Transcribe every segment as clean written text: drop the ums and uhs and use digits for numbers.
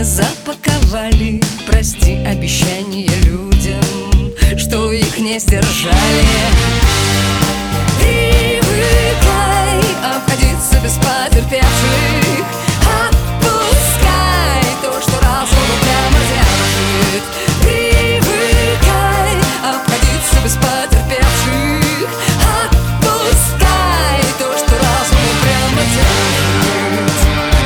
не запаковали. Прости обещания людям, что их не сдержали. Привыкай обходиться без потерпевших. Отпускай то, что разум прямо держит. Привыкай обходиться без потерпевших. Отпускай то, что разум прямо держит.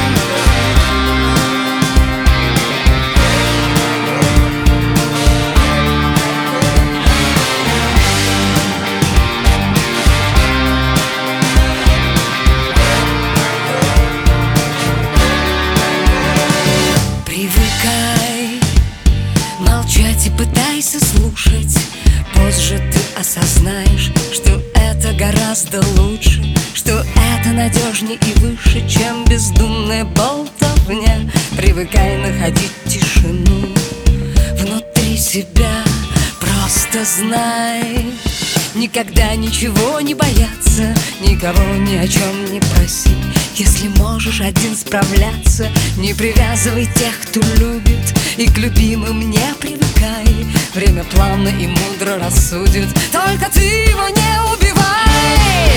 Привыкай молчать и пытайся слушать. Позже ты осознаешь, что это гораздо лучше, что это надежнее и выше, чем бездумная болтовня. Привыкай находить тишину внутри себя. Просто знай, никогда ничего не бояться, никого ни о чем не проси. Если можешь один справляться, не привязывай тех, кто любит, и к любимым не привыкай. Время плавно и мудро рассудит, только ты его не убивай.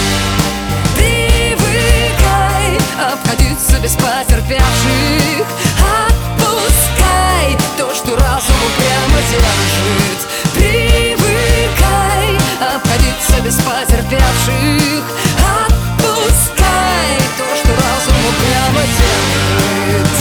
Привыкай обходиться без потерпевших. Отпускай то, что разум упрямо держит. Привыкай обходиться без потерпевших. Отпускай то, что разум упрямо держит.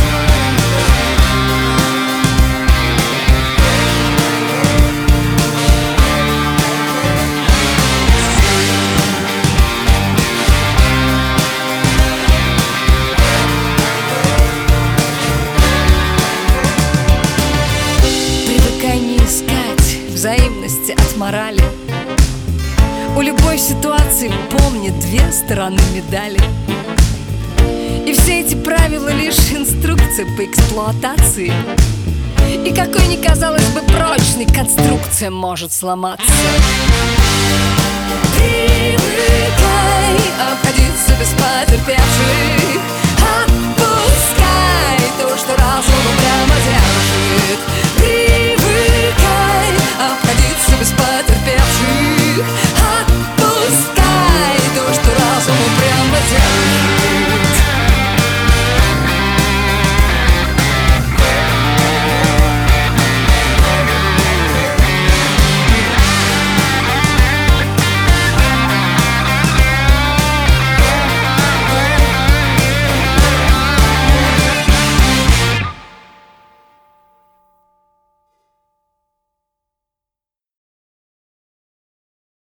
Привыкай не искать взаимности от морали. У любой ситуации, помни, две стороны медали. И все эти правила лишь инструкции по эксплуатации. И какой ни казалось бы прочной, конструкция может сломаться. Привыкай обходиться без потерпевших.